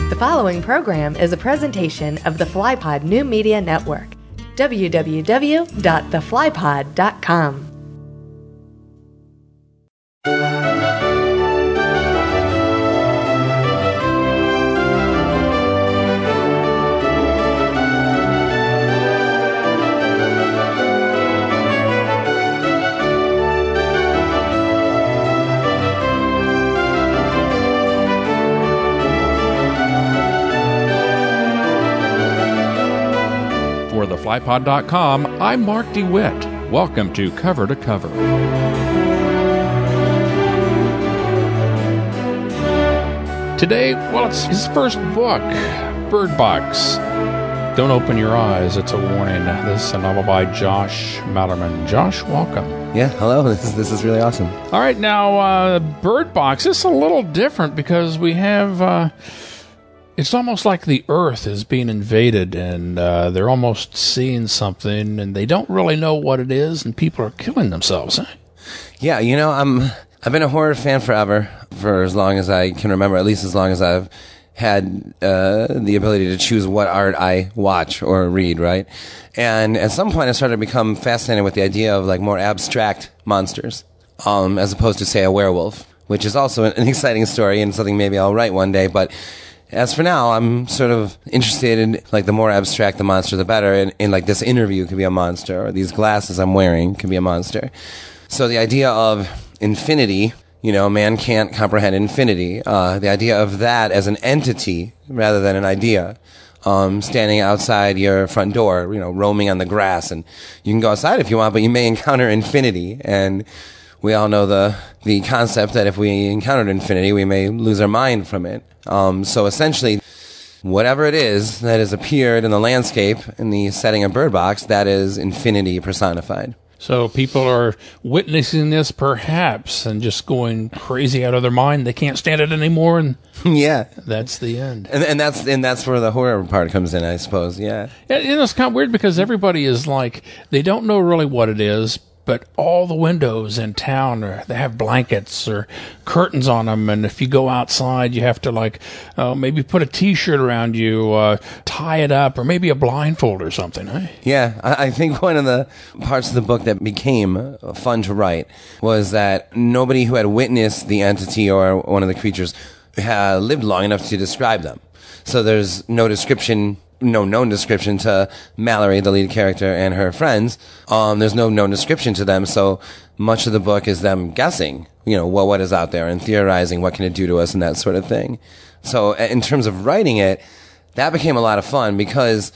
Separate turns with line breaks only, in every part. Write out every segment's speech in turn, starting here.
The following program is a presentation of the FlyPod New Media Network. www.theflypod.com.
For theflypod.com, I'm Mark DeWitt. Welcome to Cover to Cover. Today, well, it's his first book, Bird Box. Don't open your eyes, it's a warning. This is a novel by Josh Malerman. Josh, welcome.
Yeah, hello. This is really awesome.
All right, now, Bird Box is a little different because we have... It's almost like the Earth is being invaded, and they're almost seeing something, and they don't really know what it is, and people are killing themselves. Huh?
Yeah, you know, I've been a horror fan forever, for as long as I can remember, at least as long as I've had the ability to choose what art I watch or read, right? And at some point, I started to become fascinated with the idea of like more abstract monsters, as opposed to, say, a werewolf, which is also an exciting story and something maybe I'll write one day, but... As for now, I'm sort of interested in, like, the more abstract the monster, the better. And like, this interview could be a monster, or these glasses I'm wearing could be a monster. So the idea of infinity, you know, man can't comprehend infinity. The idea of that as an entity rather than an idea. Standing outside your front door, you know, roaming on the grass. And you can go outside if you want, but you may encounter infinity. And we all know the concept that if we encountered infinity, we may lose our mind from it. So essentially, whatever it is that has appeared in the landscape in the setting of Bird Box, that is infinity personified.
So people are witnessing this, perhaps, and just going crazy out of their mind. They can't stand it anymore, and
yeah,
that's the end.
And that's where the horror part comes in, I suppose. Yeah,
it's kind of weird because everybody is like, they don't know really what it is. But all the windows in town, they have blankets or curtains on them. And if you go outside, you have to, like, maybe put a T-shirt around you, tie it up, or maybe a blindfold or something. Eh?
Yeah, I think one of the parts of the book that became fun to write was that nobody who had witnessed the entity or one of the creatures had lived long enough to describe them. So there's no description... no known description to Mallory, the lead character, and her friends. There's no known description to them, so much of the book is them guessing, you know, what is out there and theorizing what can it do to us and that sort of thing. So in terms of writing it, that became a lot of fun because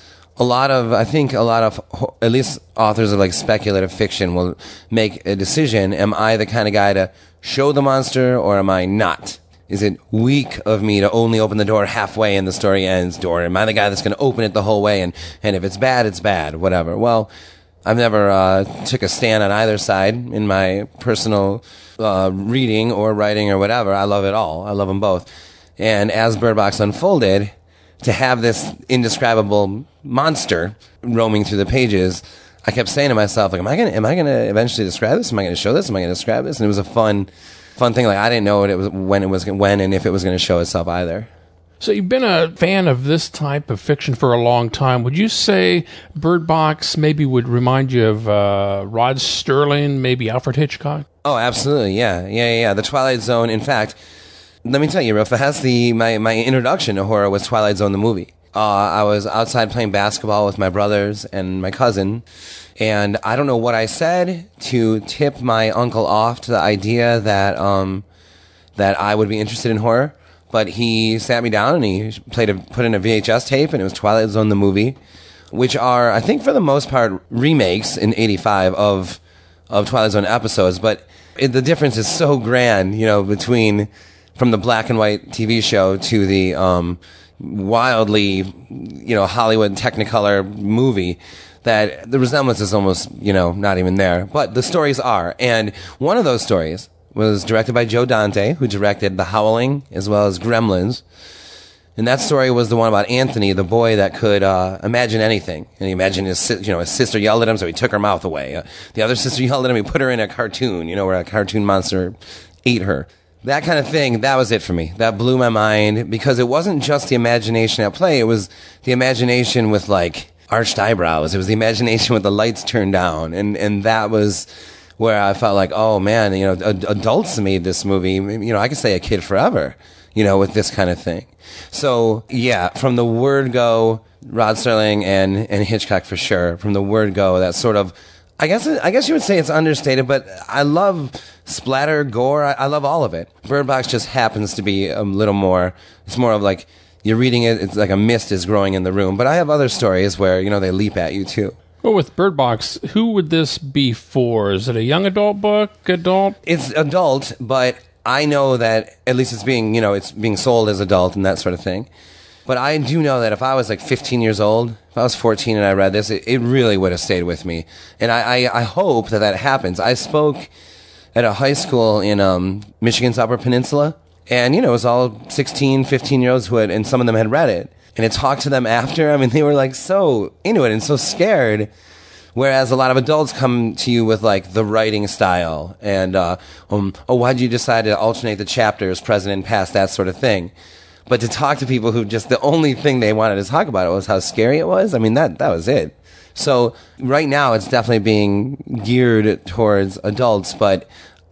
I think a lot of, at least authors of like speculative fiction will make a decision. Am I the kind of guy to show the monster or am I not? Is it weak of me to only open the door halfway and the story ends? Or am I the guy that's going to open it the whole way? And if it's bad, it's bad, whatever. Well, I've never took a stand on either side in my personal reading or writing or whatever. I love it all. I love them both. And as Bird Box unfolded, to have this indescribable monster roaming through the pages, I kept saying to myself, like, am I going to eventually describe this? Am I going to show this? Am I going to describe this? And it was a fun thing. Like, I didn't know what it was, when and if it was going to show itself either.
So you've been a fan of this type of fiction for a long time. Would you say Bird Box maybe would remind you of Rod Serling, maybe Alfred Hitchcock?
Oh, absolutely. Yeah. The Twilight Zone. In fact, let me tell you real fast, my introduction to horror was Twilight Zone, the movie. I was outside playing basketball with my brothers and my cousin, and I don't know what I said to tip my uncle off to the idea that I would be interested in horror, but he sat me down and he put in a VHS tape, and it was Twilight Zone, the movie, which are, I think for the most part, remakes in 85 of Twilight Zone episodes, but the difference is so grand, you know, from the black and white TV show to the wildly, you know, Hollywood Technicolor movie, that the resemblance is almost, you know, not even there. But the stories are. And one of those stories was directed by Joe Dante, who directed The Howling as well as Gremlins. And that story was the one about Anthony, the boy that could imagine anything. And he imagined his sister yelled at him, so he took her mouth away. The other sister yelled at him, he put her in a cartoon, where a cartoon monster ate her. that kind of thing, that was it for me. That blew my mind because it wasn't just the imagination at play. It was the imagination with like arched eyebrows. It was the imagination with the lights turned down. And that was where I felt like, oh man, adults made this movie. I could say a kid forever, with this kind of thing. So yeah, from the word go, Rod Serling and Hitchcock for sure. From the word go, that sort of, I guess you would say it's understated, but I love splatter, gore. I love all of it. Bird Box just happens to be a little more, it's more of like, you're reading it, it's like a mist is growing in the room. But I have other stories where, they leap at you too.
Well, with Bird Box, who would this be for? Is it a young adult book? Adult?
It's adult, but I know that at least it's being, it's being sold as adult and that sort of thing. But I do know that if I was like 15 years old, if I was 14 and I read this, it really would have stayed with me. And I hope that happens. I spoke at a high school in Michigan's Upper Peninsula. And, it was all 16, 15-year-olds who had, and some of them had read it. And I talked to them after. I mean, they were like so into it and so scared. Whereas a lot of adults come to you with like the writing style and, why'd you decide to alternate the chapters, present and past, that sort of thing. But to talk to people who just the only thing they wanted to talk about it was how scary it was. I mean, that was it. So right now it's definitely being geared towards adults, but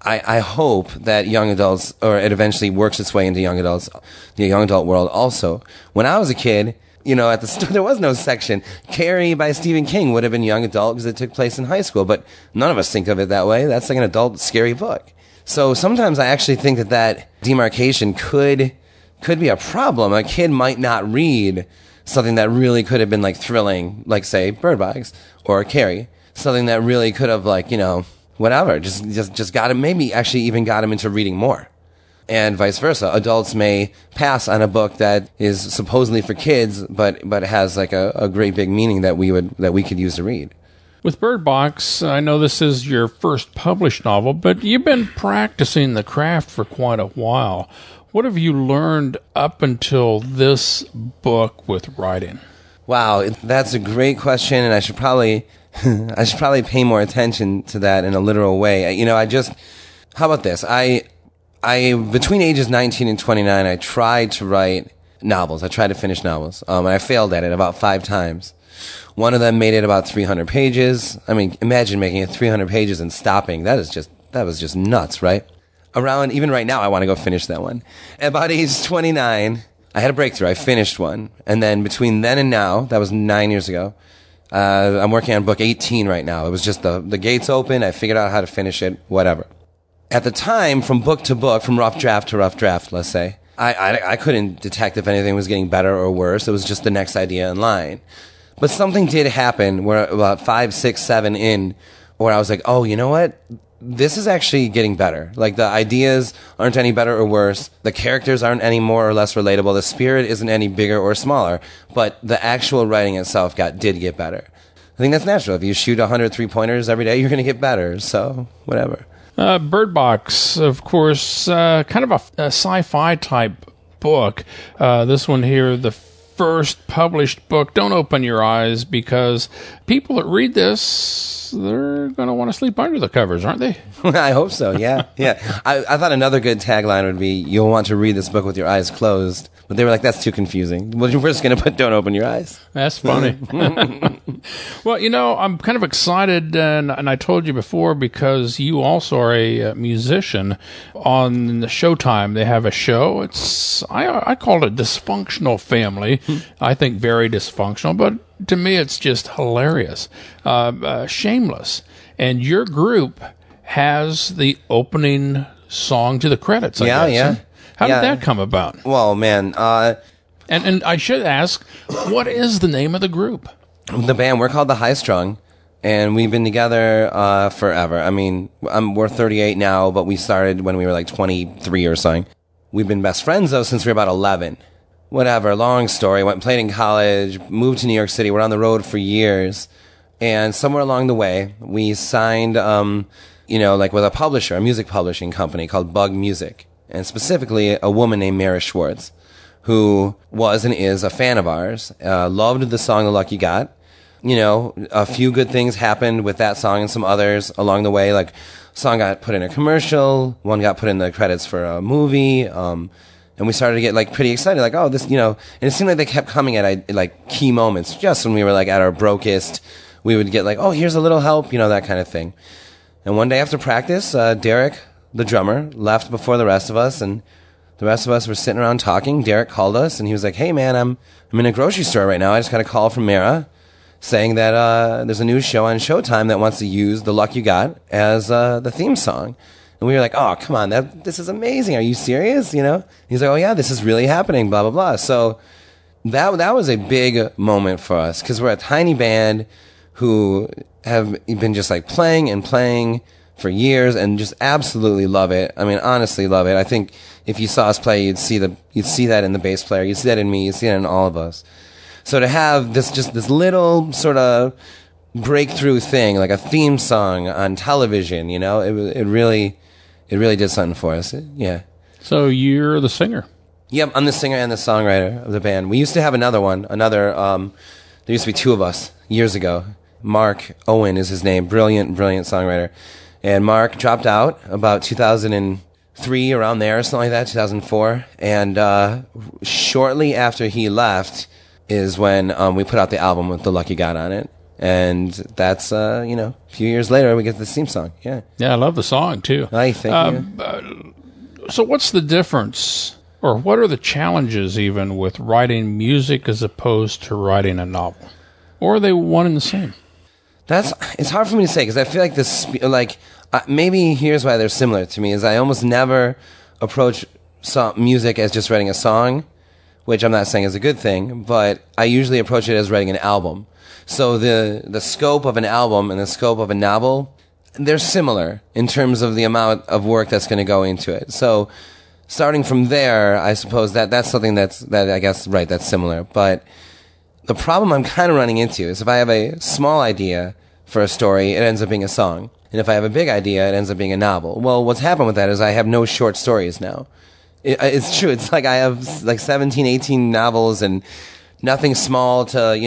I hope that young adults, or it eventually works its way into young adults, the young adult world also. When I was a kid, at the store, there was no section. Carrie by Stephen King would have been young adult because it took place in high school, but none of us think of it that way. That's like an adult scary book. So sometimes I actually think that demarcation could be a problem. A kid might not read something that really could have been like thrilling, like say Bird Box or Carrie. Something that really could have like, whatever, just got him, maybe actually even got him into reading more. And vice versa. Adults may pass on a book that is supposedly for kids, but has like a great big meaning that we could use to read.
With Bird Box, I know this is your first published novel, but you've been practicing the craft for quite a while. What have you learned up until this book with writing? Wow,
that's a great question, and I should probably pay more attention to that in a literal way. How about this? I between ages 19 and 29, I tried to write novels. I tried to finish novels. And I failed at it about 5 times. One of them made it about 300 pages. I mean, imagine making it 300 pages and stopping. That was just nuts, right? Even right now, I want to go finish that one. At about age 29, I had a breakthrough. I finished one. And then between then and now, that was 9 years ago, I'm working on book 18 right now. It was just the gates open. I figured out how to finish it, whatever. At the time, from book to book, from rough draft to rough draft, let's say, I couldn't detect if anything was getting better or worse. It was just the next idea in line. But something did happen where about 5, 6, 7 in, where I was like, oh, you know what? This is actually getting better. Like, the ideas aren't any better or worse. The characters aren't any more or less relatable. The spirit isn't any bigger or smaller. But the actual writing itself did get better. I think that's natural. If you shoot 100 3-pointers every day, you're going to get better. So, whatever.
Bird Box, of course, kind of a sci-fi type book. This one here, the first published book. Don't open your eyes, because people that read this, they're going to want to sleep under the covers, aren't they?
I hope so, yeah. I thought another good tagline would be, you'll want to read this book with your eyes closed. But they were like, that's too confusing. Well, we're just going to put don't open your eyes.
That's funny. Well, I'm kind of excited, and I told you before, because you also are a musician. On the Showtime, they have a show. I call it Dysfunctional Family. I think very dysfunctional, but to me it's just hilarious. Shameless. And your group has the opening song to the credits, I guess.
Yeah.
How did that come about?
Well, man.
And I should ask, what is the name of the group?
The band, we're called The High Strung, and we've been together forever. I mean, we're 38 now, but we started when we were like 23 or something. We've been best friends, though, since we were about 11. Whatever, long story. Played in college, moved to New York City. We're on the road for years. And somewhere along the way, we signed, with a publisher, a music publishing company called Bug Music. And specifically, a woman named Mara Schwartz, who was and is a fan of ours, loved the song The Lucky God, a few good things happened with that song and some others along the way. Like, song got put in a commercial, one got put in the credits for a movie, and we started to get like pretty excited, like, oh, this, and it seemed like they kept coming at like key moments. Just when we were like at our brokest, we would get like, oh, here's a little help, that kind of thing. And one day after practice, Derek, the drummer, left before the rest of us, and the rest of us were sitting around talking. Derek called us, and he was like, hey, man, I'm in a grocery store right now. I just got a call from Mara saying that there's a new show on Showtime that wants to use The Luck You Got as the theme song. And we were like, oh, come on, this is amazing. Are you serious? He's like, oh, yeah, this is really happening, blah, blah, blah. So that was a big moment for us, because we're a tiny band who have been just like playing and playing for years and just absolutely love it. I mean, honestly love it. I think if you saw us play, you'd see that in the bass player. You'd see that in me. You'd see that in all of us. So to have this little sort of breakthrough thing, like a theme song on television, it really did something for us. Yeah.
So you're the singer.
Yep, I'm the singer and the songwriter of the band. We used to have there used to be two of us years ago. Mark Owen is his name. Brilliant songwriter. And Mark dropped out about 2003, around there, or something like that, 2004. And shortly after he left is when we put out the album with The Luck You Got on it. And that's, a few years later, we get the theme song. Yeah.
Yeah, I love the song, too.
Thank you.
So what's the difference, or what are the challenges, even, with writing music as opposed to writing a novel? Or are they one and the same?
It's hard for me to say, because I feel like maybe here's why they're similar to me, is I almost never approach music as just writing a song, which I'm not saying is a good thing, but I usually approach it as writing an album. So the scope of an album and the scope of a novel, they're similar in terms of the amount of work that's going to go into it. So starting from there, I suppose that's something that's similar. But the problem I'm kind of running into is if I have a small idea for a story, it ends up being a song. And if I have a big idea, it ends up being a novel. Well, what's happened with that is I have no short stories now. It's true. It's like I have like 17, 18 novels and nothing small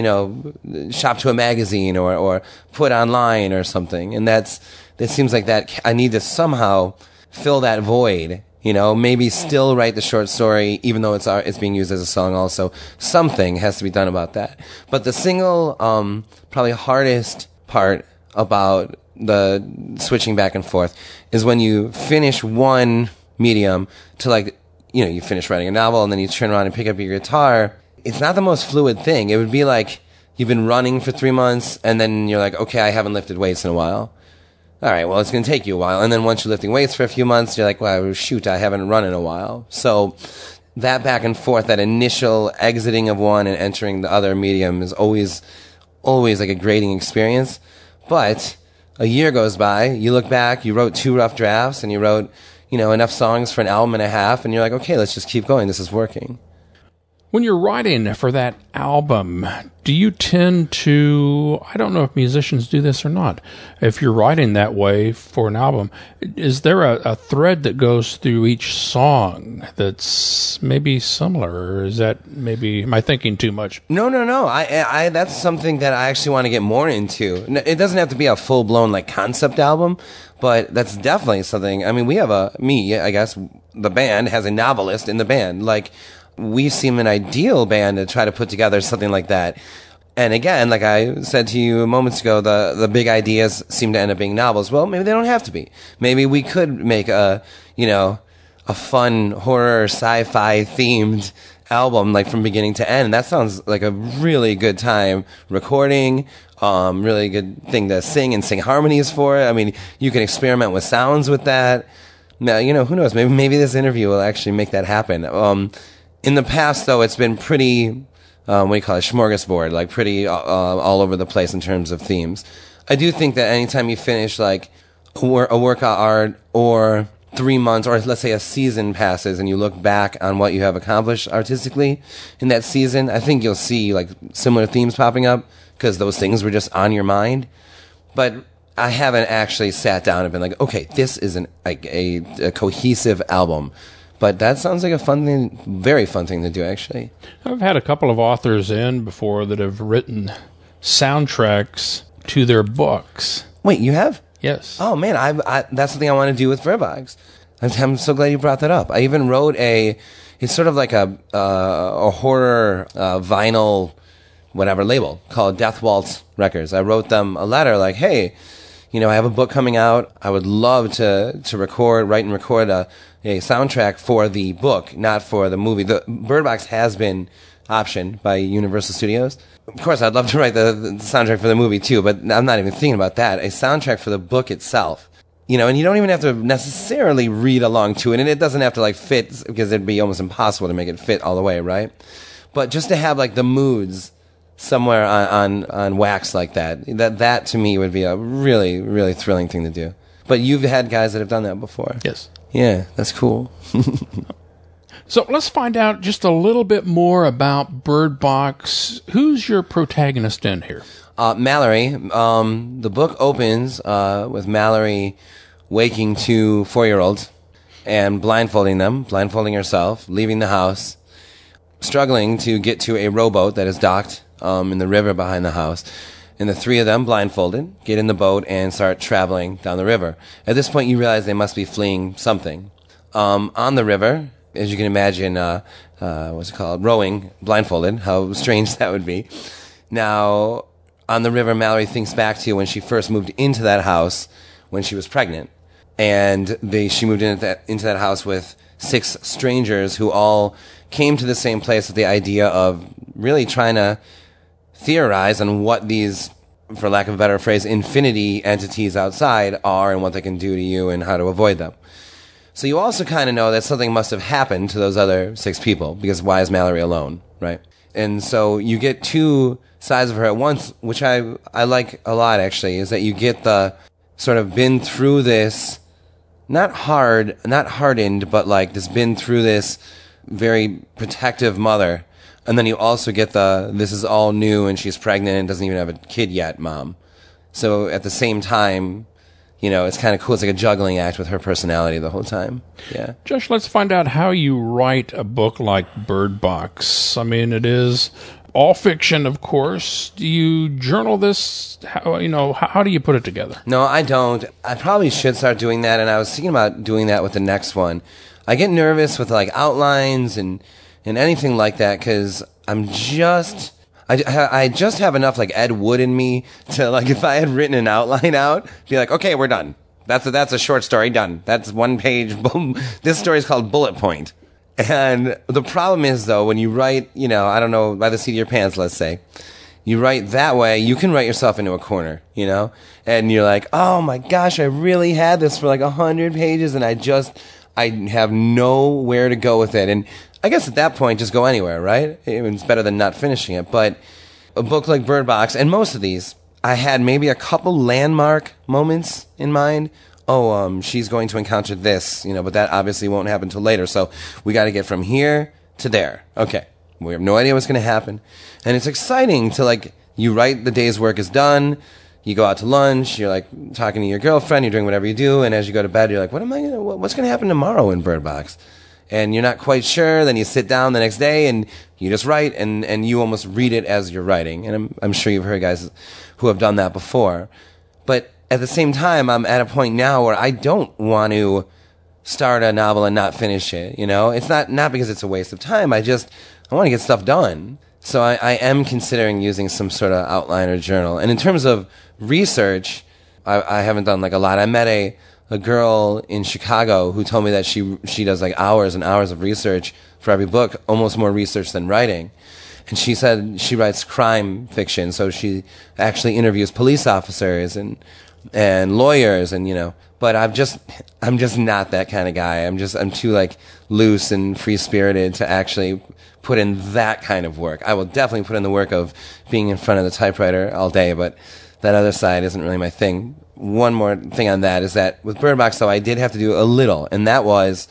to, shop to a magazine or put online or something. And it seems like that I need to somehow fill that void. Maybe still write the short story, even though it's being used as a song also. Something has to be done about that. But the single, probably hardest part about the switching back and forth is when you finish one medium to you finish writing a novel and then you turn around and pick up your guitar. It's not the most fluid thing. It would be like you've been running for 3 months and then you're like, okay, I haven't lifted weights in a while. All right, well, it's going to take you a while. And then once you're lifting weights for a few months, you're like, well, shoot, I haven't run in a while. So that back and forth, that initial exiting of one and entering the other medium is always like a grading experience. But a year goes by, you look back, you wrote 2 rough drafts, and you wrote, enough songs for an album and a half, and you're like, okay, let's just keep going. This is working.
When you're writing for that album, do you tend to, I don't know if musicians do this or not, if you're writing that way for an album, is there a thread that goes through each song that's maybe similar, or is that maybe, am I thinking too much?
No. I that's something that I actually want to get more into. It doesn't have to be a full-blown concept album, but that's definitely something. I mean, we have I guess, the band has a novelist in the band, we seem an ideal band to try to put together something like that. And again, like I said to you moments ago, the big ideas seem to end up being novels. Well, maybe they don't have to be. Maybe we could make a fun horror sci-fi themed album, from beginning to end. And that sounds like a really good time recording, really good thing to sing and sing harmonies for it. I mean, you can experiment with sounds with that. Now, who knows? Maybe this interview will actually make that happen. In the past, though, it's been pretty, smorgasbord, pretty all over the place in terms of themes. I do think that anytime you finish, a work of art, or 3 months, or let's say a season passes, and you look back on what you have accomplished artistically in that season, I think you'll see, similar themes popping up, because those things were just on your mind. But I haven't actually sat down and been like, okay, this is a cohesive album. But that sounds like a fun thing, very fun thing to do, actually.
I've had a couple of authors in before that have written soundtracks to their books.
Wait, you have?
Yes.
Oh man, I that's something I want to do with Bird Box. I'm so glad you brought that up. I even wrote it's sort of like a horror vinyl whatever label called Death Waltz Records. I wrote them a letter like, hey, I have a book coming out. I would love to write and record a soundtrack for the book, not for the movie. The Bird Box has been optioned by Universal Studios. Of course, I'd love to write the soundtrack for the movie too, but I'm not even thinking about that. A soundtrack for the book itself. And you don't even have to necessarily read along to it, and it doesn't have to fit, because it'd be almost impossible to make it fit all the way, right? But just to have the moods somewhere on wax like that to me would be a really, really thrilling thing to do. But you've had guys that have done that before.
Yes.
Yeah, that's cool.
So let's find out just a little bit more about Bird Box. Who's your protagonist in here?
Mallory. The book opens with Mallory waking 2 4-year-olds and blindfolding herself, leaving the house, struggling to get to a rowboat that is docked in the river behind the house. And the 3 of them, blindfolded, get in the boat and start traveling down the river. At this point, you realize they must be fleeing something. On the river, as you can imagine, rowing blindfolded, how strange that would be. Now, on the river, Mallory thinks back to when she first moved into that house when she was pregnant. And she moved into that house with 6 strangers who all came to the same place with the idea of really trying to theorize on what these, for lack of a better phrase, infinity entities outside are and what they can do to you and how to avoid them. So you also kind of know that something must have happened to those other 6 people, because why is Mallory alone, right? And so you get 2 sides of her at once, which I like a lot, actually, is that you get the sort of been through this, not hardened, but this been through this very protective mother. And then you also get this is all new and she's pregnant and doesn't even have a kid yet mom. So at the same time, it's kind of cool. It's like a juggling act with her personality the whole time. Yeah.
Josh, let's find out how you write a book like Bird Box. I mean, it is all fiction, of course. Do you journal this? How do you put it together?
No, I don't. I probably should start doing that, and I was thinking about doing that with the next one. I get nervous with outlines and anything like that, because I just have enough Ed Wood in me to if I had written an outline out, be like, okay, we're done. That's a short story, done. That's 1 page. This story is called Bullet Point. And the problem is, though, when you write, I don't know, by the seat of your pants, let's say, you write that way, you can write yourself into a corner, and you're like, oh my gosh, I really had this for 100 pages and I have nowhere to go with it. And I guess at that point, just go anywhere, right? It's better than not finishing it. But a book like Bird Box, and most of these, I had maybe a couple landmark moments in mind. She's going to encounter this, but that obviously won't happen till later. So we got to get from here to there. Okay. We have no idea what's going to happen. And it's exciting to you write, the day's work is done. You go out to lunch. You're talking to your girlfriend. You're doing whatever you do. And as you go to bed, you're like, what's going to happen tomorrow in Bird Box? And you're not quite sure. Then you sit down the next day and you just write, and you almost read it as you're writing. And I'm sure you've heard guys who have done that before. But at the same time, I'm at a point now where I don't want to start a novel and not finish it. It's not because it's a waste of time. I want to get stuff done. So I am considering using some sort of outline or journal. And in terms of research, I haven't done a lot. I met a girl in Chicago who told me that she does hours and hours of research for every book, almost more research than writing. And she said she writes crime fiction, so she actually interviews police officers and lawyers, and but I'm just not that kind of guy. I'm too loose and free spirited to actually put in that kind of work. I will definitely put in the work of being in front of the typewriter all day, but that other side isn't really my thing. One more thing on that is that with Bird Box, though, I did have to do a little, and that was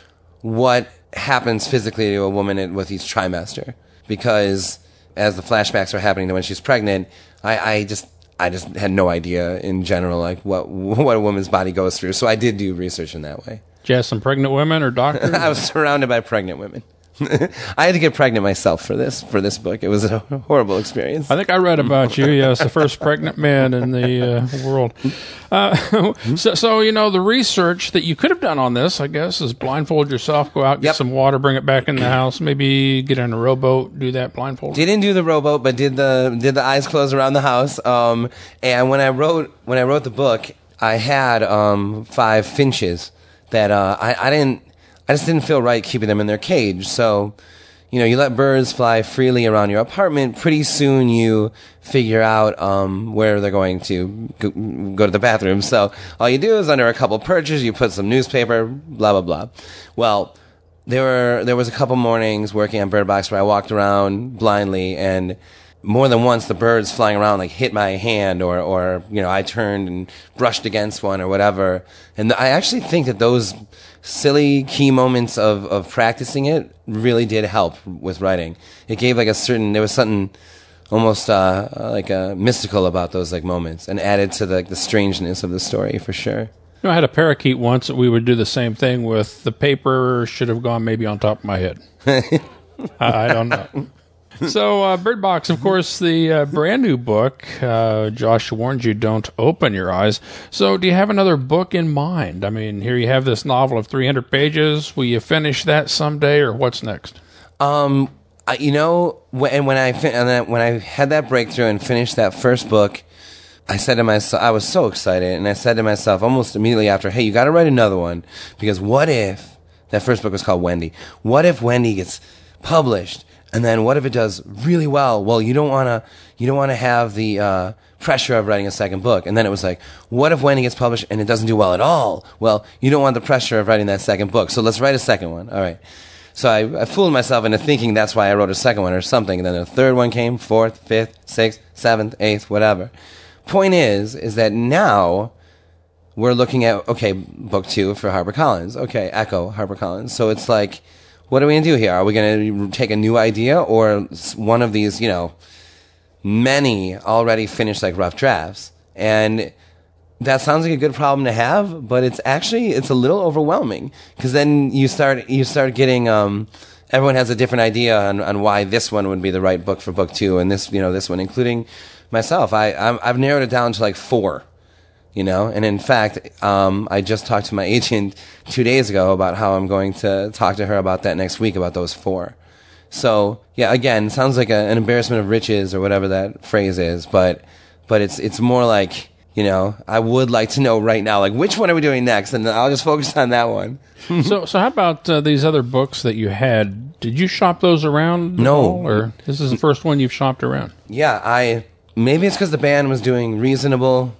what happens physically to a woman with each trimester. Because as the flashbacks are happening to when she's pregnant, I just had no idea in general what a woman's body goes through. So I did do research in that way.
Did you have some pregnant women or doctors?
I was surrounded by pregnant women. I had to get pregnant myself for this book. It was a horrible experience.
I think I read about you. Yes, the first pregnant man in the world. So the research that you could have done on this, I guess, is blindfold yourself, go out, get some water, bring it back in the house, maybe get in a rowboat, do that blindfold.
Didn't do the rowboat, but did the eyes closed around the house. And when I wrote the book, I had 5 finches that I just didn't feel right keeping them in their cage. So, you let birds fly freely around your apartment. Pretty soon you figure out where they're going to go to the bathroom. So all you do is under a couple perches, you put some newspaper, blah, blah, blah. Well, there was a couple mornings working on Bird Box where I walked around blindly, and more than once the birds flying around hit my hand or I turned and brushed against one or whatever. And I actually think that those silly key moments of practicing it really did help with writing. It gave there was something almost mystical about those moments, and added to the strangeness of the story for sure.
I had a parakeet once that we would do the same thing with. The paper should have gone maybe on top of my head. I don't know. So, Bird Box, of course, the brand new book. Josh warned you, don't open your eyes. So, do you have another book in mind? I mean, here you have this novel of 300 pages. Will you finish that someday, or what's next?
When I had that breakthrough and finished that first book, I said to myself, I was so excited, and I said to myself almost immediately after, hey, you got to write another one, because what if that first book was called Wendy? What if Wendy gets published? And then what if it does really well? Well, you don't want to have the pressure of writing a second book. And then it was what if Wendy gets published and it doesn't do well at all? Well, you don't want the pressure of writing that second book. So let's write a second one. All right. So I fooled myself into thinking that's why I wrote a second one or something. And then a third one came, 4th, 5th, 6th, 7th, 8th, whatever. Point is that now we're looking at, okay, book 2 for HarperCollins. Okay, Echo, HarperCollins. So it's what are we going to do here? Are we going to take a new idea, or one of these, many already finished rough drafts? And that sounds like a good problem to have, but it's a little overwhelming, because then you start getting, everyone has a different idea on why this one would be the right book for book 2, and this one, including myself. I've narrowed it down to 4. And in fact, I just talked to my agent 2 days ago about how I'm going to talk to her about that next week, about those 4. So, yeah, again, it sounds like an embarrassment of riches or whatever that phrase is, but it's more I would like to know right now, which one are we doing next? And I'll just focus on that one.
So how about these other books that you had? Did you shop those around?
No.
At all, or this is the first one you've shopped around?
Yeah, maybe it's because the band was doing reasonable.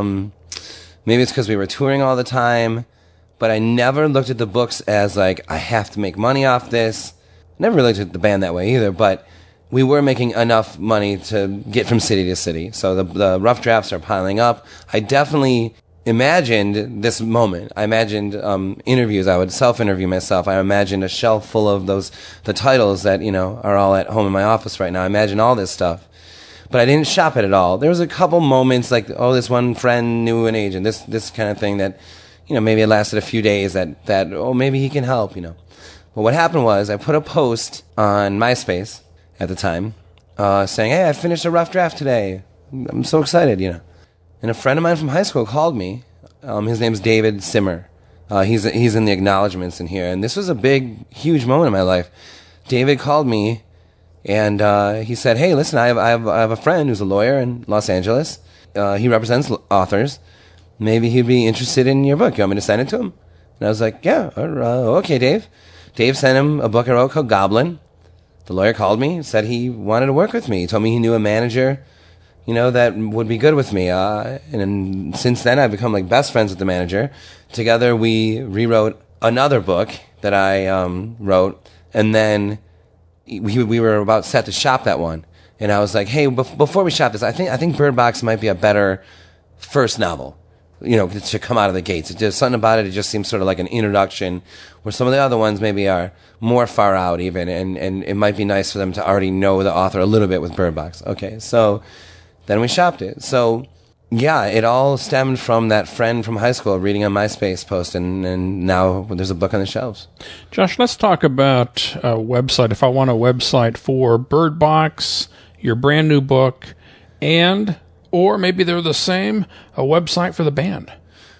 Maybe it's because we were touring all the time, but I never looked at the books as I have to make money off this. Never really looked at the band that way either, but we were making enough money to get from city to city. So the rough drafts are piling up. I definitely imagined this moment. I imagined interviews. I would self-interview myself. I imagined a shelf full of the titles that, are all at home in my office right now. I imagined all this stuff. But I didn't shop it at all. There was a couple moments this one friend knew an agent, this kind of thing that, maybe it lasted a few days that maybe he can help, But what happened was I put a post on MySpace at the time saying, hey, I finished a rough draft today. I'm so excited, And a friend of mine from high school called me. His name's David Simmer. He's in the acknowledgments in here. And this was a big, huge moment in my life. David called me. And he said, hey, listen, I have a friend who's a lawyer in Los Angeles. He represents authors. Maybe he'd be interested in your book. You want me to send it to him? And I was like, yeah, okay, Dave. Dave sent him a book I wrote called Goblin. The lawyer called me, said he wanted to work with me. He told me he knew a manager, that would be good with me. And since then, I've become best friends with the manager. Together, we rewrote another book that I wrote, and then we were about set to shop that one, and I was like, hey, before we shop this, I think Bird Box might be a better first novel, to come out of the gates. There's something about it. It just seems sort of like an introduction, where some of the other ones maybe are more far out even, and it might be nice for them to already know the author a little bit with Bird Box. Okay, so then we shopped it. So Yeah, it all stemmed from that friend from high school reading a MySpace post, and now there's a book on the shelves.
Josh, let's talk about a website. If I want a website for Bird Box, your brand new book, or maybe they're the same, a website for the band.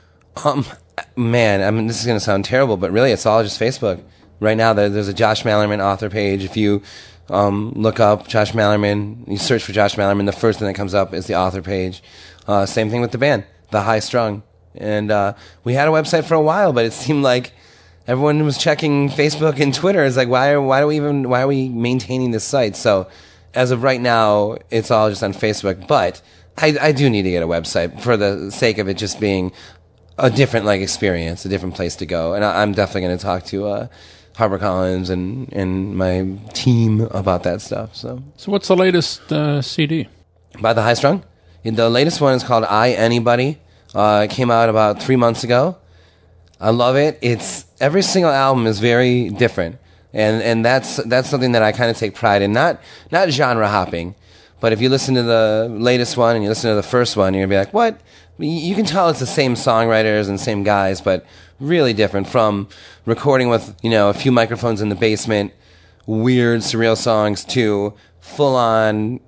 Man, I mean, this is going to sound terrible, but really it's all just Facebook. Right now, there's a Josh Malerman author page. If you look up Josh Malerman, you search for Josh Malerman, the first thing that comes up is the author page. Same thing with the band, The High Strung. And we had a website for a while, but it seemed like everyone was checking Facebook and Twitter. It's like, why are we maintaining this site? So as of right now, it's all just on Facebook. But I do need to get a website for the sake of it just being a different experience, a different place to go. And I'm definitely going to talk to HarperCollins and my team about that stuff. So
what's the latest CD?
By The High Strung? The latest one is called I Anybody. It came out about 3 months ago. I love it. Every single album is very different. And that's something that I kind of take pride in. Not genre hopping, but if you listen to the latest one and you listen to the first one, you're going to be like, what? You can tell it's the same songwriters and same guys, but really different, from recording with, a few microphones in the basement, weird, surreal songs, to full-on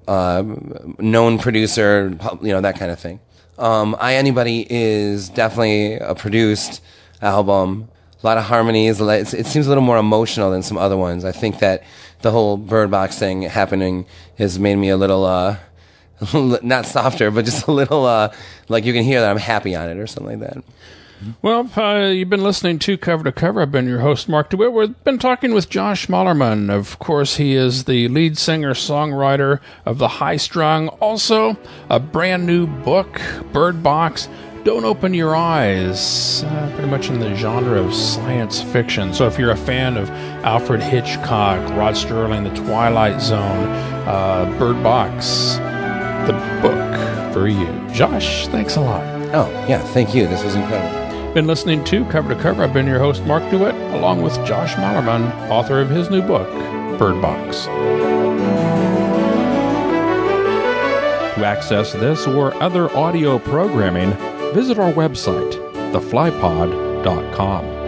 known producer, that kind of thing. I Anybody is definitely a produced album. A lot of harmonies. It seems a little more emotional than some other ones. I think that the whole Bird Box thing happening has made me a little, not softer, but just a little, like you can hear that I'm happy on it or something like that.
Well, you've been listening to Cover to Cover. I've been your host, Mark DeWitt. We've been talking with Josh Malerman. Of course, he is the lead singer-songwriter of The High Strung. Also, a brand new book, Bird Box, Don't Open Your Eyes, pretty much in the genre of science fiction. So if you're a fan of Alfred Hitchcock, Rod Serling, The Twilight Zone, Bird Box, the book for you. Josh, thanks a lot.
Oh, yeah, thank you. This was incredible.
Been listening to Cover to Cover. I've been your host, Mark DeWitt, along with Josh Malerman, author of his new book, Bird Box.
To access this or other audio programming, visit our website, theflypod.com.